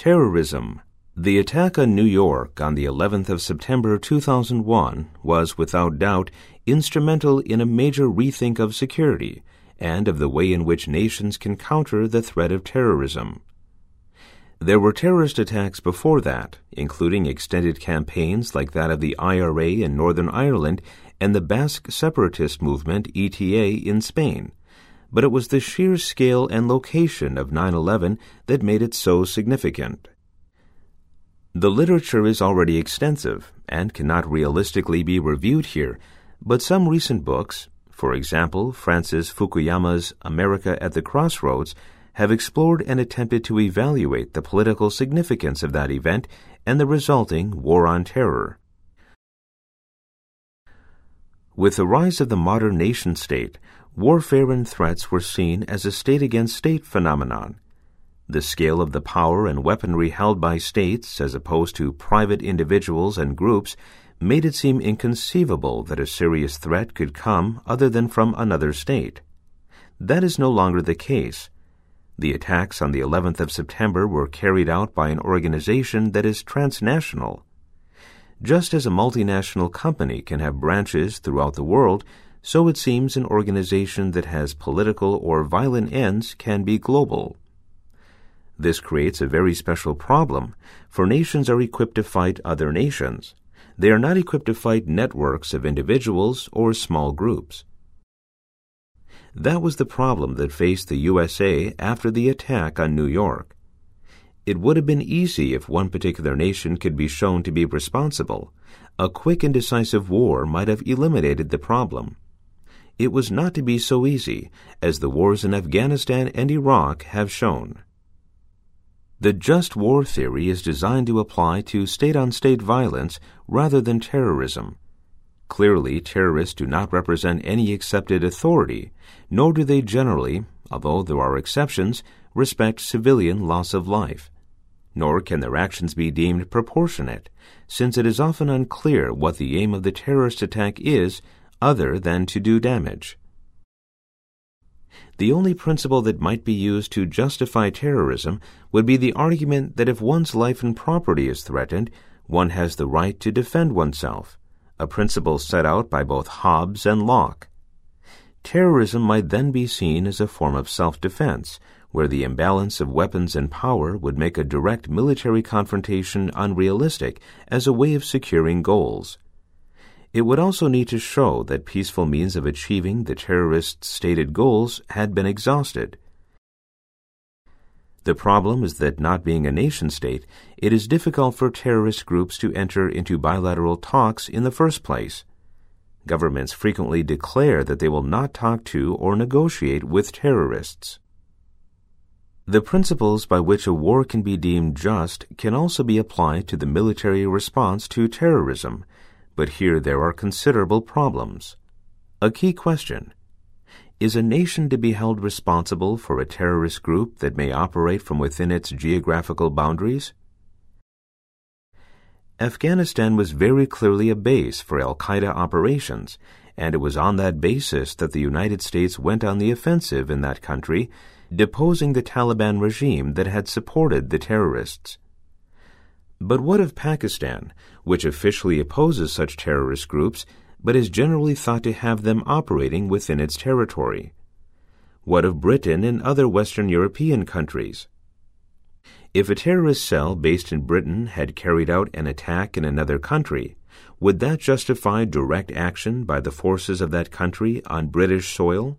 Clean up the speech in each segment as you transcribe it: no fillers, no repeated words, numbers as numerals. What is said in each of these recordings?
Terrorism. The attack on New York on the 11th of September 2001 was, without doubt, instrumental in a major rethink of security and of the way in which nations can counter the threat of terrorism. There were terrorist attacks before that, including extended campaigns like that of the IRA in Northern Ireland and the Basque separatist movement ETA in Spain, but it was the sheer scale and location of 9/11 that made it so significant. The literature is already extensive and cannot realistically be reviewed here, but some recent books, for example Francis Fukuyama's America at the Crossroads, have explored and attempted to evaluate the political significance of that event and the resulting war on terror. With the rise of the modern nation-state, warfare and threats were seen as a state-against-state phenomenon. The scale of the power and weaponry held by states as opposed to private individuals and groups made it seem inconceivable that a serious threat could come other than from another state. That is no longer the case. The attacks on the 11th of September were carried out by an organization that is transnational. Just as a multinational company can have branches throughout the world, so it seems an organization that has political or violent ends can be global. This creates a very special problem, for nations are equipped to fight other nations. They are not equipped to fight networks of individuals or small groups. That was the problem that faced the USA after the attack on New York. It would have been easy if one particular nation could be shown to be responsible. A quick and decisive war might have eliminated the problem. It was not to be so easy, as the wars in Afghanistan and Iraq have shown. The just war theory is designed to apply to state-on-state violence rather than terrorism. Clearly, terrorists do not represent any accepted authority, nor do they generally, although there are exceptions, respect civilian loss of life. Nor can their actions be deemed proportionate, since it is often unclear what the aim of the terrorist attack is other than to do damage. The only principle that might be used to justify terrorism would be the argument that if one's life and property is threatened, one has the right to defend oneself, a principle set out by both Hobbes and Locke. Terrorism might then be seen as a form of self-defense, where the imbalance of weapons and power would make a direct military confrontation unrealistic as a way of securing goals. It would also need to show that peaceful means of achieving the terrorists' stated goals had been exhausted. The problem is that, not being a nation-state, it is difficult for terrorist groups to enter into bilateral talks in the first place. Governments frequently declare that they will not talk to or negotiate with terrorists. The principles by which a war can be deemed just can also be applied to the military response to terrorism, but here there are considerable problems. A key question: is a nation to be held responsible for a terrorist group that may operate from within its geographical boundaries? Afghanistan was very clearly a base for al-Qaeda operations, and it was on that basis that the United States went on the offensive in that country, deposing the Taliban regime that had supported the terrorists. But what of Pakistan, which officially opposes such terrorist groups, but is generally thought to have them operating within its territory? What of Britain and other Western European countries? If a terrorist cell based in Britain had carried out an attack in another country, would that justify direct action by the forces of that country on British soil?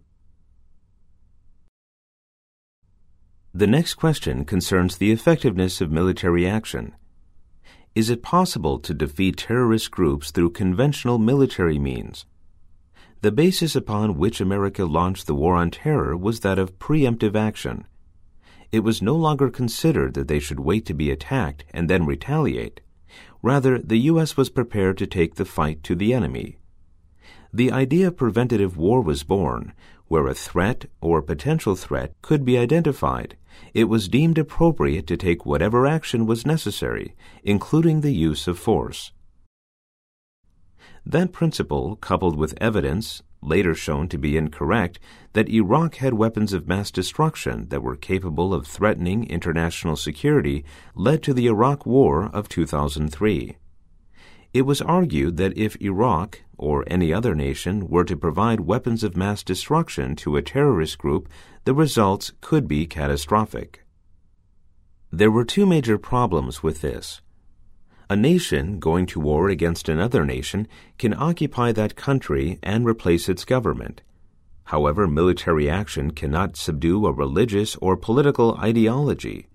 The next question concerns the effectiveness of military action. Is it possible to defeat terrorist groups through conventional military means? The basis upon which America launched the war on terror was that of preemptive action. It was no longer considered that they should wait to be attacked and then retaliate. Rather, the U.S. was prepared to take the fight to the enemy. The idea of preventative war was born, where a threat or potential threat could be identified. It was deemed appropriate to take whatever action was necessary, including the use of force. That principle, coupled with evidence, later shown to be incorrect, that Iraq had weapons of mass destruction that were capable of threatening international security led to the Iraq War of 2003. It was argued that if Iraq, or any other nation, were to provide weapons of mass destruction to a terrorist group, the results could be catastrophic. There were two major problems with this. A nation going to war against another nation can occupy that country and replace its government. However, military action cannot subdue a religious or political ideology.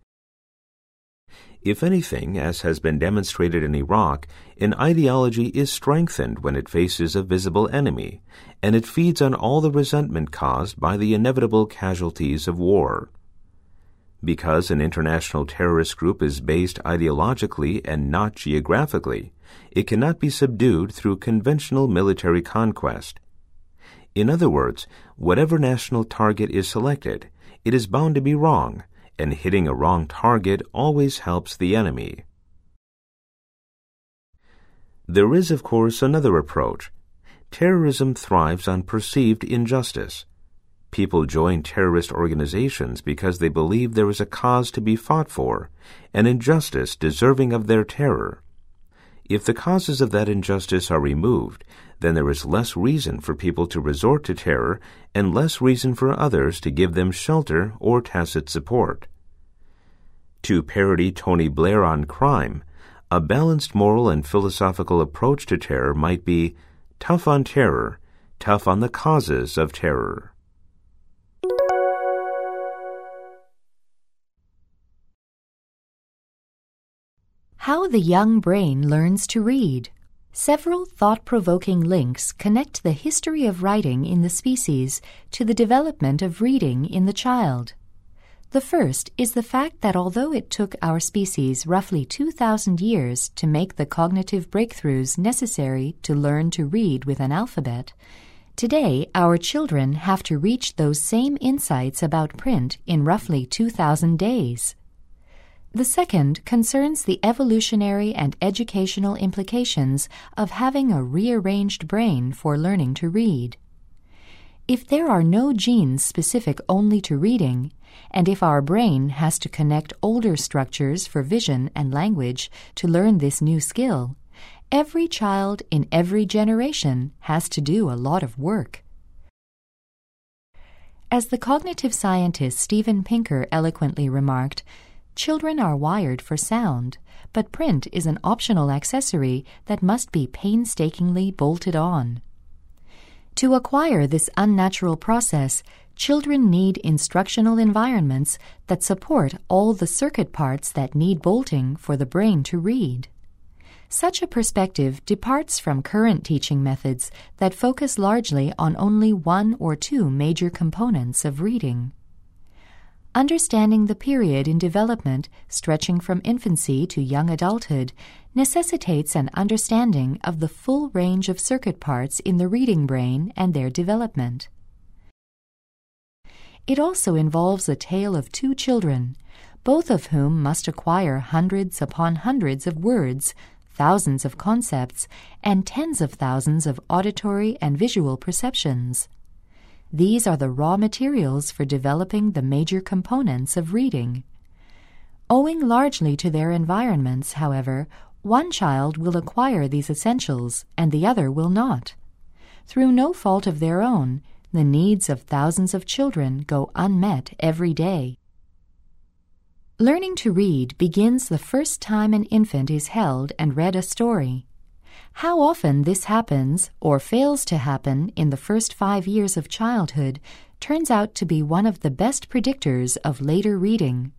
If anything, as has been demonstrated in Iraq, an ideology is strengthened when it faces a visible enemy, and it feeds on all the resentment caused by the inevitable casualties of war. Because an international terrorist group is based ideologically and not geographically, it cannot be subdued through conventional military conquest. In other words, whatever national target is selected, it is bound to be wrong, and hitting a wrong target always helps the enemy. There is, of course, another approach. Terrorism thrives on perceived injustice. People join terrorist organizations because they believe there is a cause to be fought for, an injustice deserving of their terror. If the causes of that injustice are removed, then there is less reason for people to resort to terror and less reason for others to give them shelter or tacit support. To parody Tony Blair on crime, a balanced moral and philosophical approach to terror might be tough on terror, tough on the causes of terror. How the young brain learns to read. Several thought-provoking links connect the history of writing in the species to the development of reading in the child. The first is the fact that although it took our species roughly 2,000 years to make the cognitive breakthroughs necessary to learn to read with an alphabet, today our children have to reach those same insights about print in roughly 2,000 days. The second concerns the evolutionary and educational implications of having a rearranged brain for learning to read. If there are no genes specific only to reading, and if our brain has to connect older structures for vision and language to learn this new skill, every child in every generation has to do a lot of work. As the cognitive scientist Steven Pinker eloquently remarked, children are wired for sound, but print is an optional accessory that must be painstakingly bolted on. To acquire this unnatural process, children need instructional environments that support all the circuit parts that need bolting for the brain to read. Such a perspective departs from current teaching methods that focus largely on only one or two major components of reading. Understanding the period in development stretching from infancy to young adulthood necessitates an understanding of the full range of circuit parts in the reading brain and their development. It also involves a tale of two children, both of whom must acquire hundreds upon hundreds of words, thousands of concepts, and tens of thousands of auditory and visual perceptions. These are the raw materials for developing the major components of reading. Owing largely to their environments, however, one child will acquire these essentials and the other will not. Through no fault of their own, the needs of thousands of children go unmet every day. Learning to read begins the first time an infant is held and read a story. How often this happens, or fails to happen, in the first 5 years of childhood turns out to be one of the best predictors of later reading.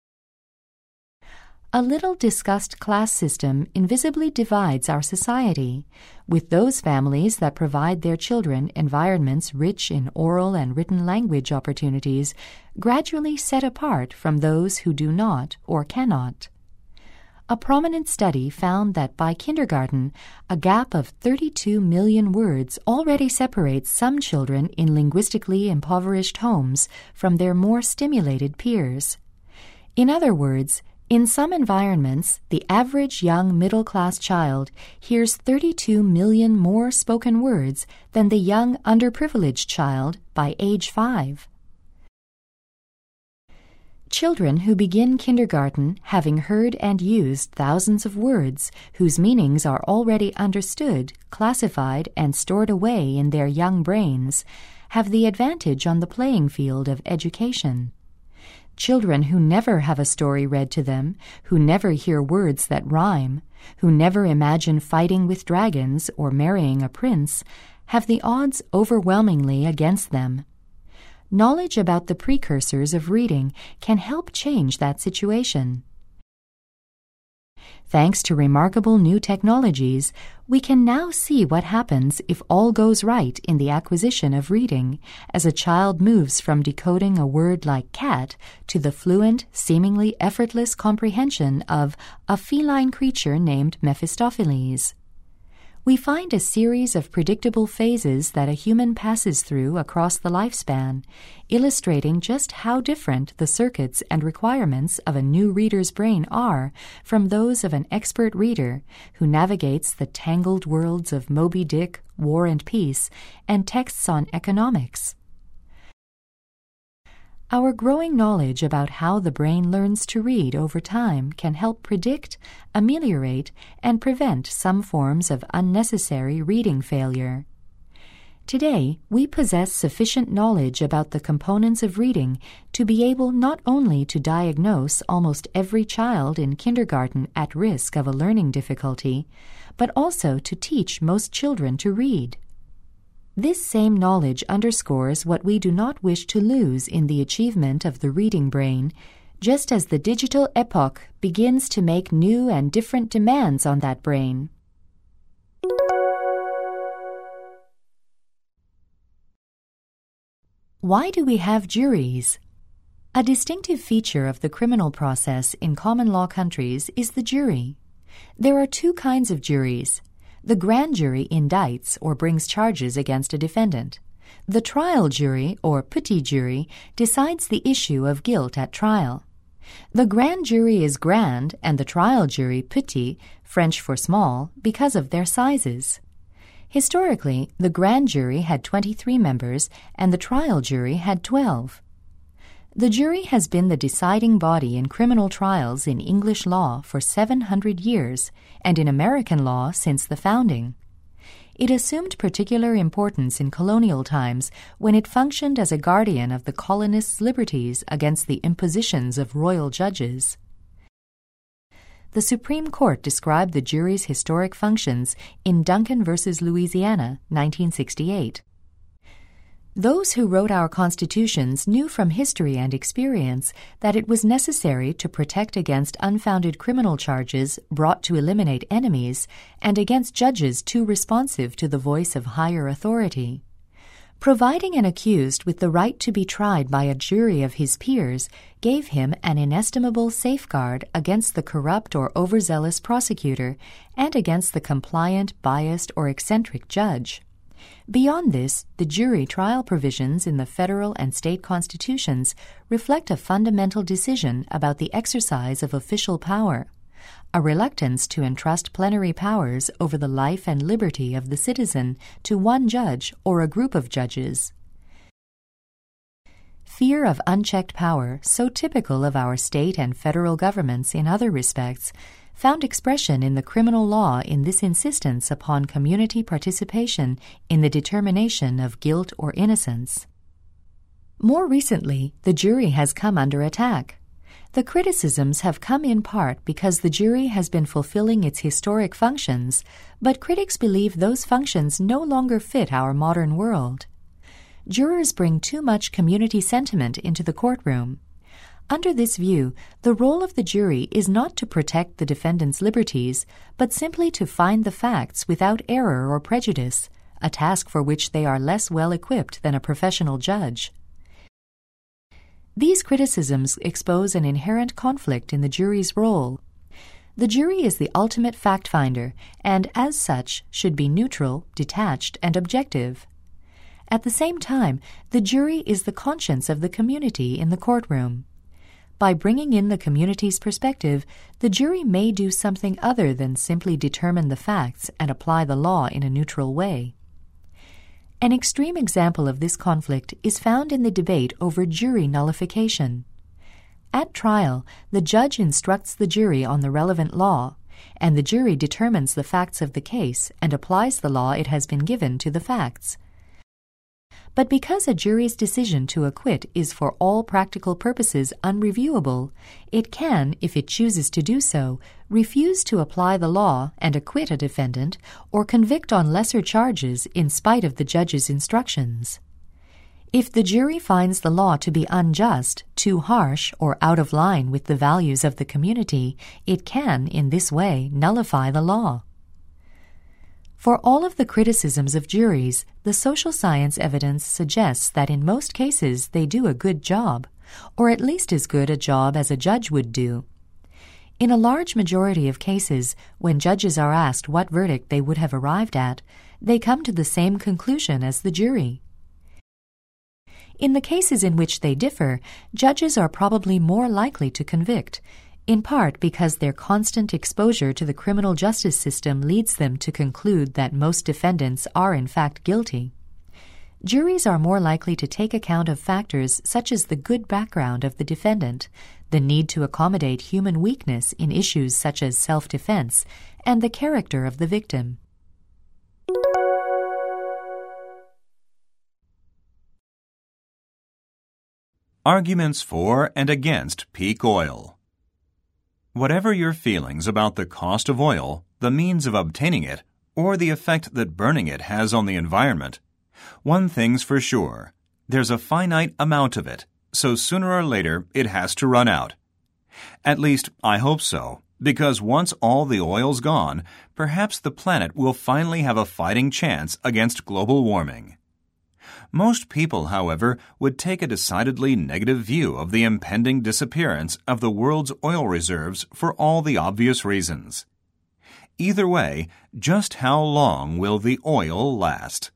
A little discussed class system invisibly divides our society, with those families that provide their children environments rich in oral and written language opportunities gradually set apart from those who do not or cannot. A prominent study found that by kindergarten, a gap of 32 million words already separates some children in linguistically impoverished homes from their more stimulated peers. In other words, In some environments, the average young middle-class child hears 32 million more spoken words than the young underprivileged child by age 5. Children who begin kindergarten having heard and used thousands of words whose meanings are already understood, classified, and stored away in their young brains have the advantage on the playing field of education. Children who never have a story read to them, who never hear words that rhyme, who never imagine fighting with dragons or marrying a prince, have the odds overwhelmingly against them. Knowledge about the precursors of reading can help change that situation. Thanks to remarkable new technologies, we can now see what happens if all goes right in the acquisition of reading, as a child moves from decoding a word like cat to the fluent, seemingly effortless comprehension of a feline creature named Mephistopheles. We find a series of predictable phases that a human passes through across the lifespan, illustrating just how different the circuits and requirements of a new reader's brain are from those of an expert reader who navigates the tangled worlds of Moby Dick, War and Peace, and texts on economics. Our growing knowledge about how the brain learns to read over time can help predict, ameliorate, and prevent some forms of unnecessary reading failure. Today, we possess sufficient knowledge about the components of reading to be able not only to diagnose almost every child in kindergarten at risk of a learning difficulty, but also to teach most children to read. This same knowledge underscores what we do not wish to lose in the achievement of the reading brain, just as the digital epoch begins to make new and different demands on that brain. Why do we have juries? A distinctive feature of the criminal process in common law countries is the jury. There are two kinds of juries. The grand jury indicts or brings charges against a defendant. The trial jury, or petit jury, decides the issue of guilt at trial. The grand jury is grand and the trial jury petit, French for small, because of their sizes. Historically, the grand jury had 23 members and the trial jury had 12. The jury has been the deciding body in criminal trials in English law for 700 years and in American law since the founding. It assumed particular importance in colonial times when it functioned as a guardian of the colonists' liberties against the impositions of royal judges. The Supreme Court described the jury's historic functions in Duncan v. Louisiana, 1968. Those who wrote our constitutions knew from history and experience that it was necessary to protect against unfounded criminal charges brought to eliminate enemies and against judges too responsive to the voice of higher authority. Providing an accused with the right to be tried by a jury of his peers gave him an inestimable safeguard against the corrupt or overzealous prosecutor and against the compliant, biased, or eccentric judge. Beyond this, the jury trial provisions in the federal and state constitutions reflect a fundamental decision about the exercise of official power, a reluctance to entrust plenary powers over the life and liberty of the citizen to one judge or a group of judges. Fear of unchecked power, so typical of our state and federal governments in other respects, found expression in the criminal law in this insistence upon community participation in the determination of guilt or innocence. More recently, the jury has come under attack. The criticisms have come in part because the jury has been fulfilling its historic functions, but critics believe those functions no longer fit our modern world. Jurors bring too much community sentiment into the courtroom. Under this view, the role of the jury is not to protect the defendant's liberties, but simply to find the facts without error or prejudice, a task for which they are less well equipped than a professional judge. These criticisms expose an inherent conflict in the jury's role. The jury is the ultimate fact finder, and as such should be neutral, detached, and objective. At the same time, the jury is the conscience of the community in the courtroom. by bringing in the community's perspective, the jury may do something other than simply determine the facts and apply the law in a neutral way. An extreme example of this conflict is found in the debate over jury nullification. At trial, the judge instructs the jury on the relevant law, and the jury determines the facts of the case and applies the law it has been given to the facts. But because a jury's decision to acquit is for all practical purposes unreviewable, it can, if it chooses to do so, refuse to apply the law and acquit a defendant or convict on lesser charges in spite of the judge's instructions. If the jury finds the law to be unjust, too harsh, or out of line with the values of the community, it can, in this way, nullify the law. For all of the criticisms of juries, the social science evidence suggests that in most cases they do a good job, or at least as good a job as a judge would do. In a large majority of cases, when judges are asked what verdict they would have arrived at, they come to the same conclusion as the jury. In the cases in which they differ, judges are probably more likely to convict, in part because their constant exposure to the criminal justice system leads them to conclude that most defendants are in fact guilty. Juries are more likely to take account of factors such as the good background of the defendant, the need to accommodate human weakness in issues such as self-defense, and the character of the victim. Arguments for and against peak oil. Whatever your feelings about the cost of oil, the means of obtaining it, or the effect that burning it has on the environment, one thing's for sure: there's a finite amount of it, so sooner or later it has to run out. At least, I hope so, because once all the oil's gone, perhaps the planet will finally have a fighting chance against global warming. Most people, however, would take a decidedly negative view of the impending disappearance of the world's oil reserves for all the obvious reasons. Either way, just how long will the oil last?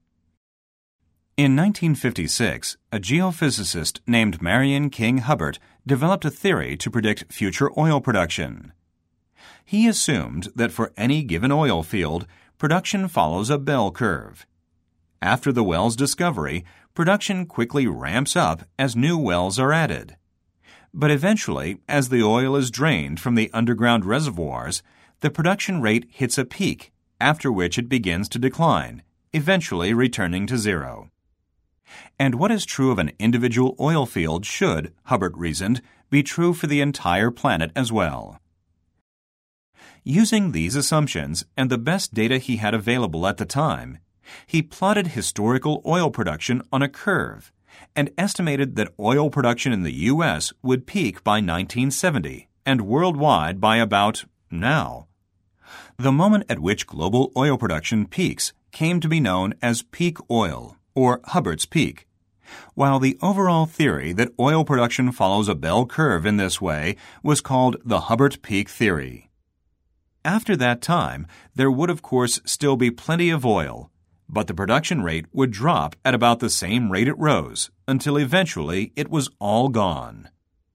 In 1956, a geophysicist named Marion King Hubbert developed a theory to predict future oil production. He assumed that for any given oil field, production follows a bell curve. After the well's discovery, production quickly ramps up as new wells are added. But eventually, as the oil is drained from the underground reservoirs, the production rate hits a peak, after which it begins to decline, eventually returning to zero. And what is true of an individual oil field should, Hubbert reasoned, be true for the entire planet as well. Using these assumptions and the best data he had available at the time, he plotted historical oil production on a curve and estimated that oil production in the U.S. would peak by 1970 and worldwide by about now. The moment at which global oil production peaks came to be known as peak oil, or Hubbert's peak, while the overall theory that oil production follows a bell curve in this way was called the Hubbert peak theory. After that time, there would of course still be plenty of oil, but the production rate would drop at about the same rate it rose, until eventually it was all gone.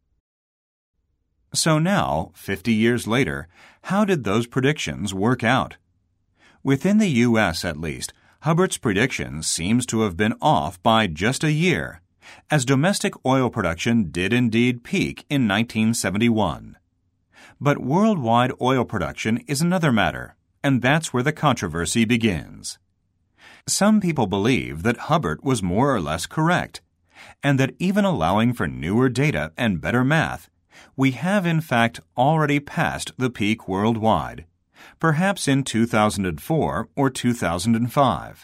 So now, 50 years later, how did those predictions work out? Within the U.S. at least, Hubbert's prediction seems to have been off by just a year, as domestic oil production did indeed peak in 1971. But worldwide oil production is another matter, and that's where the controversy begins. Some people believe that Hubbert was more or less correct, and that even allowing for newer data and better math, we have in fact already passed the peak worldwide, perhaps in 2004 or 2005.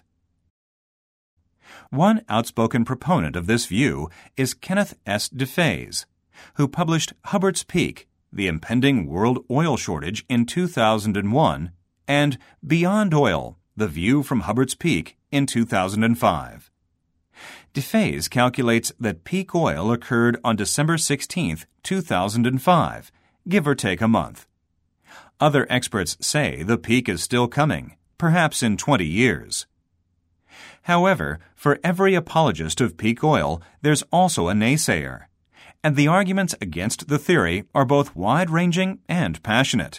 One outspoken proponent of this view is Kenneth S. DeFays, who published Hubbert's Peak, The Impending World Oil Shortage in 2001, and Beyond Oil, The View from Hubbert's Peak in 2005. DeFays calculates that peak oil occurred on December 16, 2005, give or take a month. Other experts say the peak is still coming, perhaps in 20 years. However, for every apologist of peak oil, there's also a naysayer, and the arguments against the theory are both wide-ranging and passionate.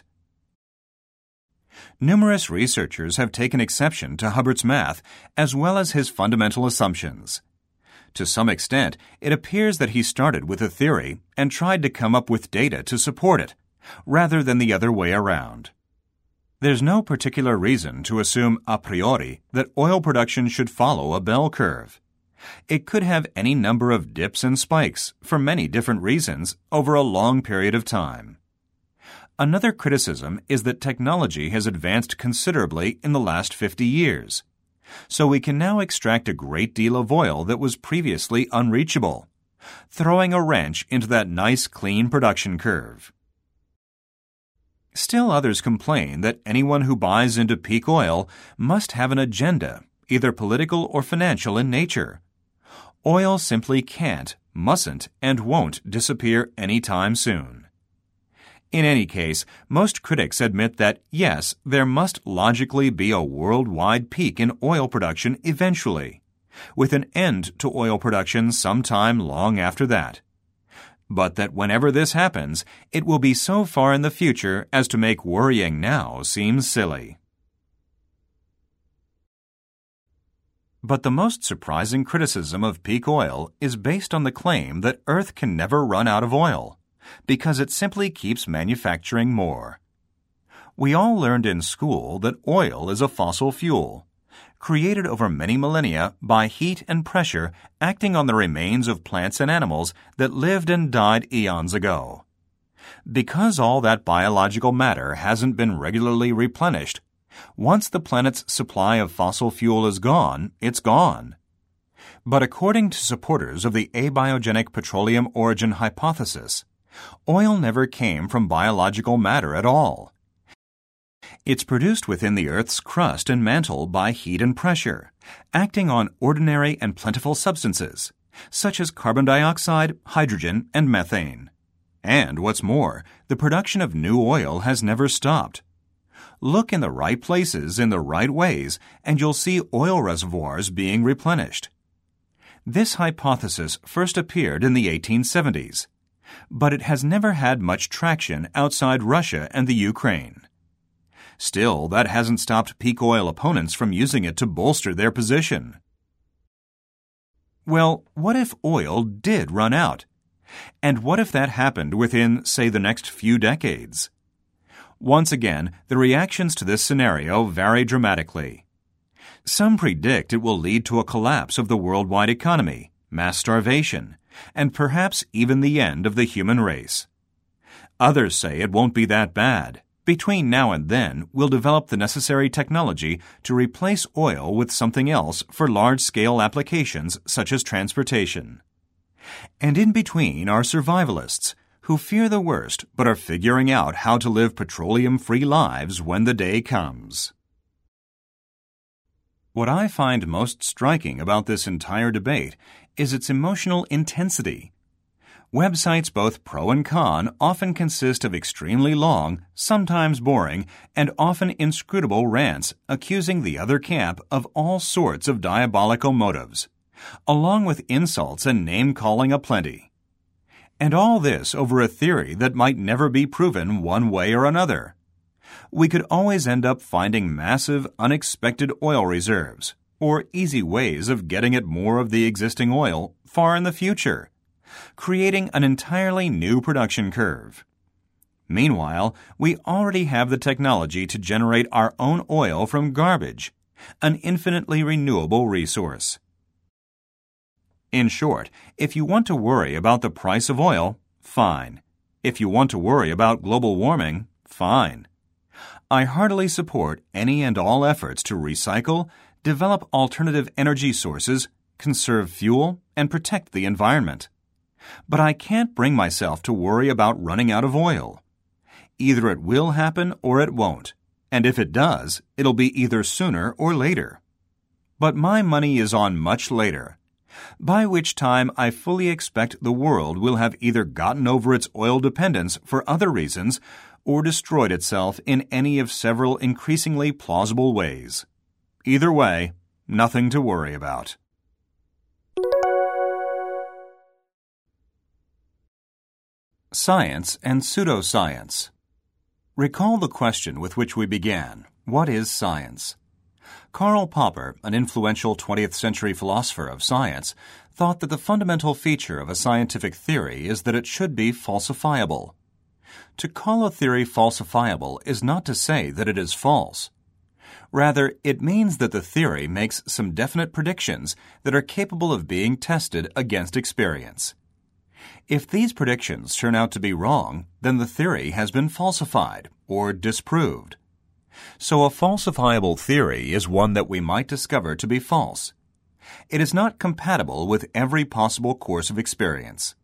Numerous researchers have taken exception to Hubbert's math as well as his fundamental assumptions. To some extent, it appears that he started with a theory and tried to come up with data to support it, rather than the other way around. There's no particular reason to assume a priori that oil production should follow a bell curve. It could have any number of dips and spikes for many different reasons over a long period of time. Another criticism is that technology has advanced considerably in the last 50 years. So we can now extract a great deal of oil that was previously unreachable, throwing a wrench into that nice clean production curve. Still others complain that anyone who buys into peak oil must have an agenda, either political or financial in nature. Oil simply can't, mustn't, and won't disappear anytime soon. In any case, most critics admit that, yes, there must logically be a worldwide peak in oil production eventually, with an end to oil production sometime long after that. But that whenever this happens, it will be so far in the future as to make worrying now seem silly. But the most surprising criticism of peak oil is based on the claim that Earth can never run out of oil, because it simply keeps manufacturing more. We all learned in school that oil is a fossil fuel, created over many millennia by heat and pressure acting on the remains of plants and animals that lived and died eons ago. Because all that biological matter hasn't been regularly replenished, once the planet's supply of fossil fuel is gone, it's gone. But according to supporters of the abiogenic petroleum origin hypothesis, oil never came from biological matter at all. It's produced within the Earth's crust and mantle by heat and pressure, acting on ordinary and plentiful substances, such as carbon dioxide, hydrogen, and methane. And what's more, the production of new oil has never stopped. Look in the right places in the right ways, and you'll see oil reservoirs being replenished. This hypothesis first appeared in the 1870s. But it has never had much traction outside Russia and the Ukraine. Still, that hasn't stopped peak oil opponents from using it to bolster their position. Well, what if oil did run out? And what if that happened within, say, the next few decades? Once again, the reactions to this scenario vary dramatically. Some predict it will lead to a collapse of the worldwide economy, mass starvation, and perhaps even the end of the human race. Others say it won't be that bad. Between now and then, we'll develop the necessary technology to replace oil with something else for large-scale applications such as transportation. And in between are survivalists who fear the worst but are figuring out how to live petroleum-free lives when the day comes. What I find most striking about this entire debate is its emotional intensity. Websites both pro and con often consist of extremely long, sometimes boring, and often inscrutable rants accusing the other camp of all sorts of diabolical motives, along with insults and name-calling aplenty. And all this over a theory that might never be proven one way or another. We could always end up finding massive, unexpected oil reserves, or easy ways of getting at more of the existing oil far in the future, creating an entirely new production curve. Meanwhile, we already have the technology to generate our own oil from garbage, an infinitely renewable resource. In short, if you want to worry about the price of oil, fine. If you want to worry about global warming, fine. I heartily support any and all efforts to recycle, develop alternative energy sources, conserve fuel, and protect the environment. But I can't bring myself to worry about running out of oil. Either it will happen or it won't, and if it does, it'll be either sooner or later. But my money is on much later, by which time I fully expect the world will have either gotten over its oil dependence for other reasons or destroyed itself in any of several increasingly plausible ways. Either way, nothing to worry about. Science and pseudoscience. Recall the question with which we began. What is science? Karl Popper, an influential 20th century philosopher of science, thought that the fundamental feature of a scientific theory is that it should be falsifiable. To call a theory falsifiable is not to say that it is false. Rather, it means that the theory makes some definite predictions that are capable of being tested against experience. If these predictions turn out to be wrong, then the theory has been falsified or disproved. So a falsifiable theory is one that we might discover to be false. It is not compatible with every possible course of experience.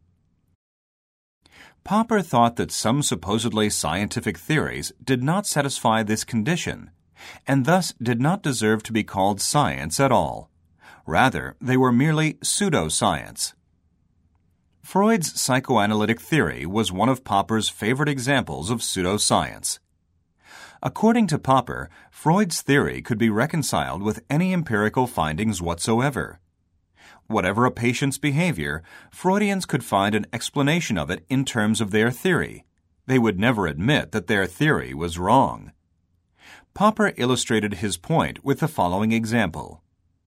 Popper thought that some supposedly scientific theories did not satisfy this condition, and thus did not deserve to be called science at all. Rather, they were merely pseudoscience. Freud's psychoanalytic theory was one of Popper's favorite examples of pseudoscience. According to Popper, Freud's theory could be reconciled with any empirical findings whatsoever. Whatever a patient's behavior, Freudians could find an explanation of it in terms of their theory. They would never admit that their theory was wrong. Popper illustrated his point with the following example.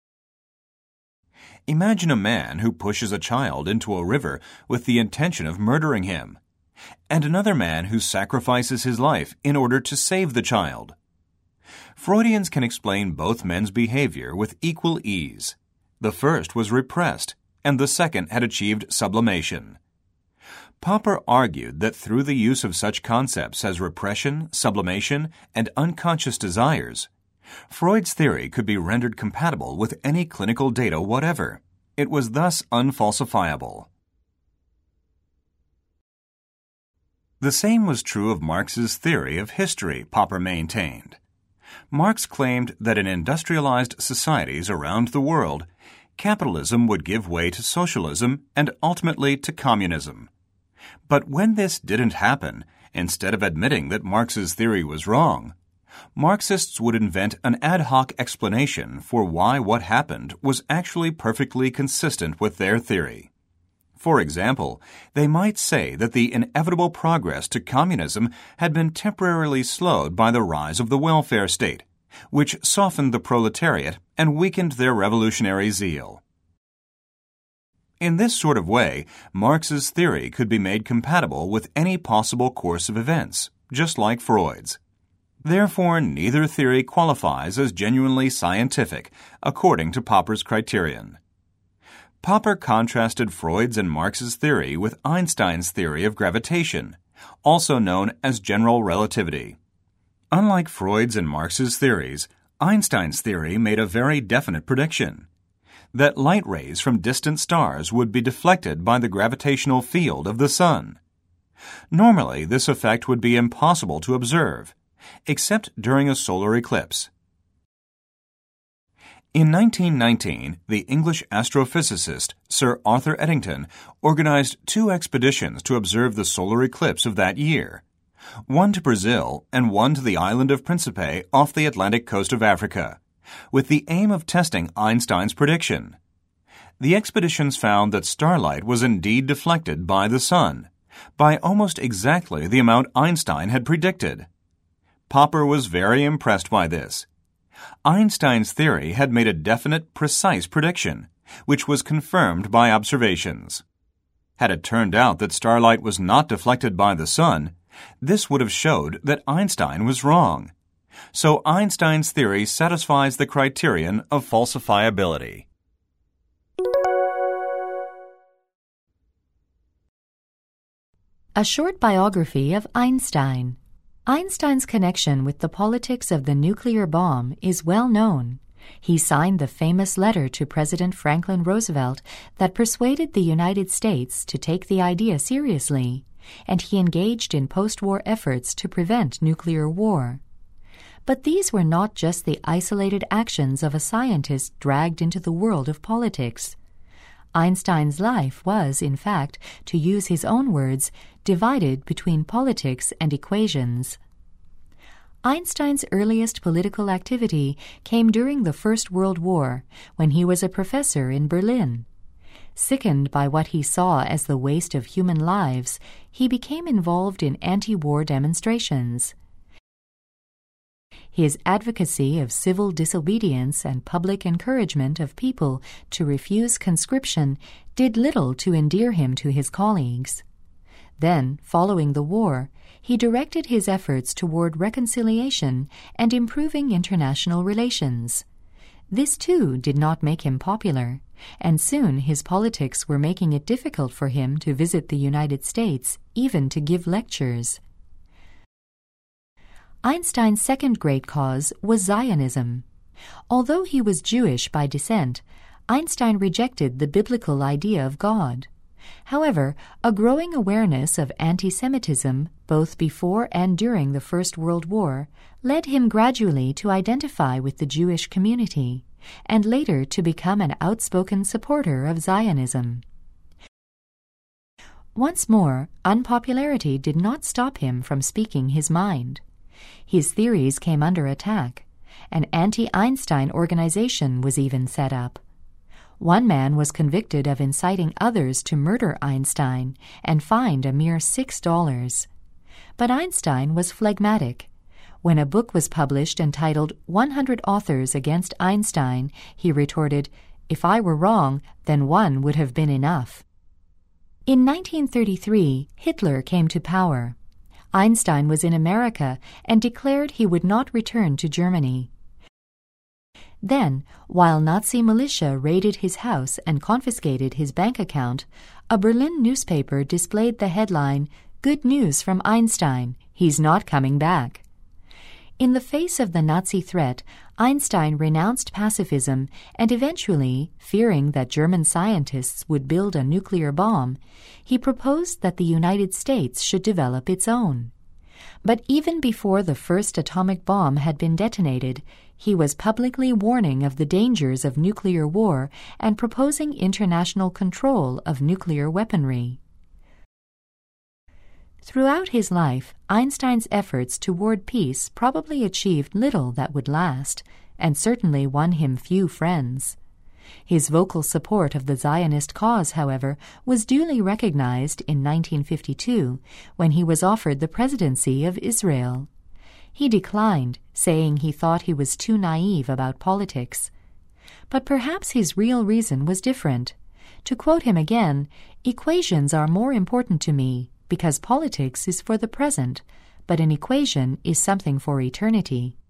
Imagine a man who pushes a child into a river with the intention of murdering him, and another man who sacrifices his life in order to save the child. Freudians can explain both men's behavior with equal ease. The first was repressed, and the second had achieved sublimation. Popper argued that through the use of such concepts as repression, sublimation, and unconscious desires, Freud's theory could be rendered compatible with any clinical data whatever. It was thus unfalsifiable. The same was true of Marx's theory of history, Popper maintained. Marx claimed that in industrialized societies around the world, capitalism would give way to socialism and ultimately to communism. But when this didn't happen, instead of admitting that Marx's theory was wrong, Marxists would invent an ad hoc explanation for why what happened was actually perfectly consistent with their theory. For example, they might say that the inevitable progress to communism had been temporarily slowed by the rise of the welfare state, which softened the proletariat and weakened their revolutionary zeal. In this sort of way, Marx's theory could be made compatible with any possible course of events, just like Freud's. Therefore, neither theory qualifies as genuinely scientific, according to Popper's criterion. Popper contrasted Freud's and Marx's theory with Einstein's theory of gravitation, also known as general relativity. Unlike Freud's and Marx's theories, Einstein's theory made a very definite prediction: that light rays from distant stars would be deflected by the gravitational field of the sun. Normally, this effect would be impossible to observe, except during a solar eclipse. In 1919, the English astrophysicist Sir Arthur Eddington organized 2 expeditions to observe the solar eclipse of that year, one to Brazil and one to the island of Principe off the Atlantic coast of Africa, with the aim of testing Einstein's prediction. The expeditions found that starlight was indeed deflected by the sun, by almost exactly the amount Einstein had predicted. Popper was very impressed by this. Einstein's theory had made a definite, precise prediction, which was confirmed by observations. Had it turned out that starlight was not deflected by the sun, this would have showed that Einstein was wrong. So Einstein's theory satisfies the criterion of falsifiability. A short biography of Einstein. Einstein's connection with the politics of the nuclear bomb is well known. He signed the famous letter to President Franklin Roosevelt that persuaded the United States to take the idea seriously, and he engaged in post-war efforts to prevent nuclear war. But these were not just the isolated actions of a scientist dragged into the world of politics. Einstein's life was, in fact, to use his own words, divided between politics and equations. Einstein's earliest political activity came during the First World War, when he was a professor in Berlin. Sickened by what he saw as the waste of human lives, he became involved in anti-war demonstrations. His advocacy of civil disobedience and public encouragement of people to refuse conscription did little to endear him to his colleagues. Then, following the war, he directed his efforts toward reconciliation and improving international relations. This, too, did not make him popular, and soon his politics were making it difficult for him to visit the United States, even to give lectures. Einstein's second great cause was Zionism. Although he was Jewish by descent, Einstein rejected the biblical idea of God. However, a growing awareness of anti-Semitism, both before and during the First World War, led him gradually to identify with the Jewish community, and later to become an outspoken supporter of Zionism. Once more, unpopularity did not stop him from speaking his mind. His theories came under attack. An anti-Einstein organization was even set up. One man was convicted of inciting others to murder Einstein and fined a mere $6. But Einstein was phlegmatic. When a book was published entitled 100 Authors Against Einstein, he retorted, "If I were wrong, then one would have been enough." In 1933, Hitler came to power. Einstein was in America and declared he would not return to Germany. Then, while Nazi militia raided his house and confiscated his bank account, a Berlin newspaper displayed the headline, "Good news from Einstein, he's not coming back." In the face of the Nazi threat, Einstein renounced pacifism and eventually, fearing that German scientists would build a nuclear bomb, he proposed that the United States should develop its own. But even before the first atomic bomb had been detonated, he was publicly warning of the dangers of nuclear war and proposing international control of nuclear weaponry. Throughout his life, Einstein's efforts toward peace probably achieved little that would last, and certainly won him few friends. His vocal support of the Zionist cause, however, was duly recognized in 1952 when he was offered the presidency of Israel. He declined, saying he thought he was too naive about politics. But perhaps his real reason was different. To quote him again, "Equations are more important to me, because politics is for the present, but an equation is something for eternity."